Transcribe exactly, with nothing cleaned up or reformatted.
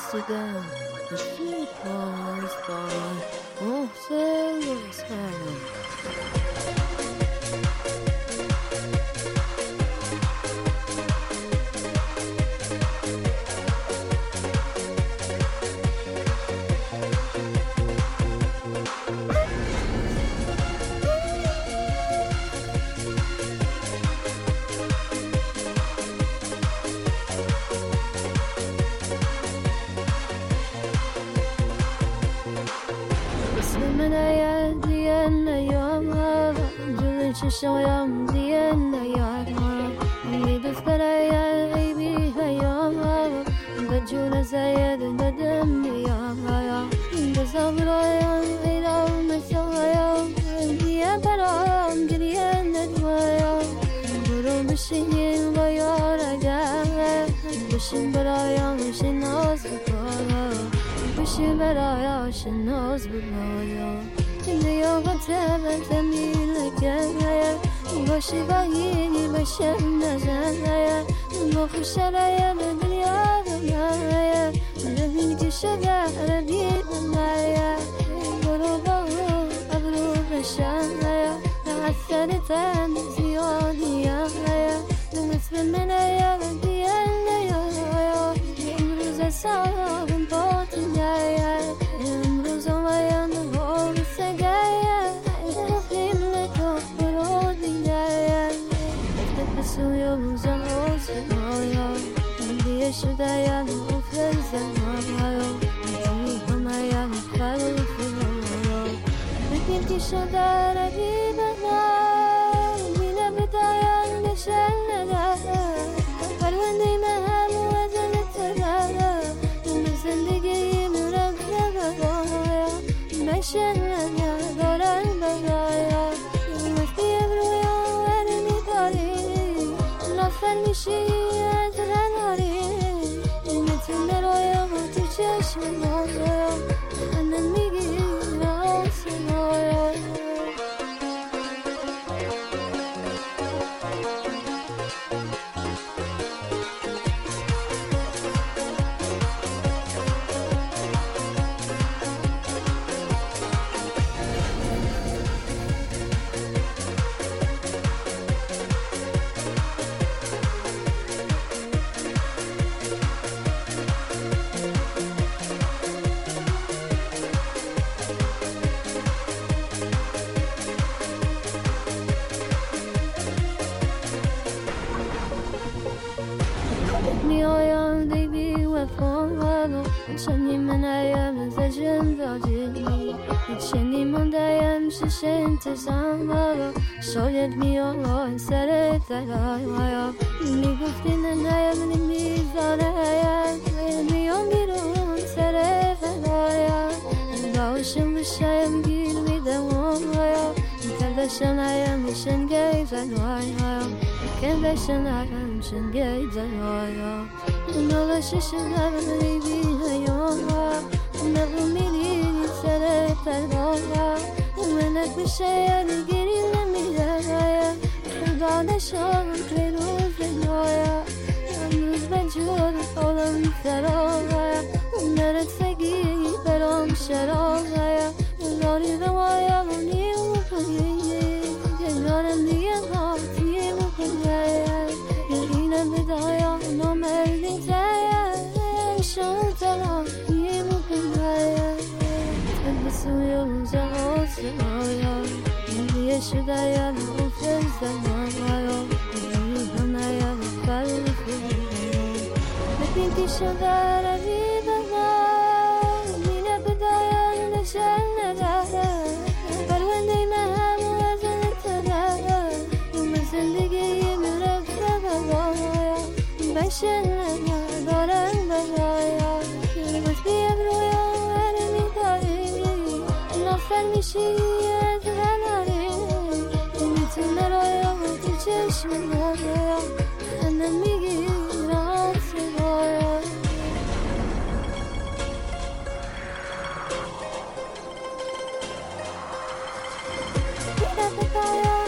yesterday, the street was by. Oh, sailors hang. من آید دیگه نیام جلوی چشایم دیگه نیام میدوست براید ای بی هیام به جون زید ندم نیام بزا برایم ای دام مسایم دیگه برایم گریه ندوایم برو بشین با یار اگر بشین برایم شناز بکنم بشین برایم شناز بکنم یا قطعه تمیل کنه باشی باهی باشه نزنه با خوشره به دنیا بنایه ببین که شده ردید نایه برو با ابرو بشنه حسن تن زیادیه مثل منه دیگه نیایه امروز سالم باطنیه امروز آمایم سوی روزم آسمایا دیگه شده یا نوفل زمایا جوی همه یا نفل فیایا بگیم که شده ردی بنا بینه بدایم بشن نده پرونده من وزن تره به زندگی مرم نبایا بشن نده دارن برایا وقتی ابرویا ورمی داری لفن میشی از رناری میتون برایم و تو چشم مایم من میگیرم آسمایم میایم دیبی و فوالو چنی من ایم زجن داجی چنی من دایم شش انتظام والو شاید میام سر تلایم میگفتی ننایم نمیزاره میام بیرون سر فلایم باوشم بشایم گیر میدم کردشم ایم شنگی زنوایم کردشم ایم شنگی زنوایم نولا ششم ریبی هیام نبو میری سر پروایم منک بشه گیری نمیدایم خدانشم که روز نوایم امروز بجور حالم سرایم مرد سگی برام شرایم لاری روایم و نیم کنیم جنارم دیگه هاتیم کنیم یقینم بدایم نامردین تایم شما تلاقیم کنیم بسوی روزا آسمایم دیگه شده یا نوفل زمایم همه یا نفل فیایم ببین که شده ردی بنا مینه بدایم نشن نده پرونده من وزن تره به زندگی مرفته ببایم بشن دارن برایم بس بیم رویا ورمی داری نفر میشی از رناری میتونه رایم و تو چشم نایم من میگیرم سرایم بیده بکایم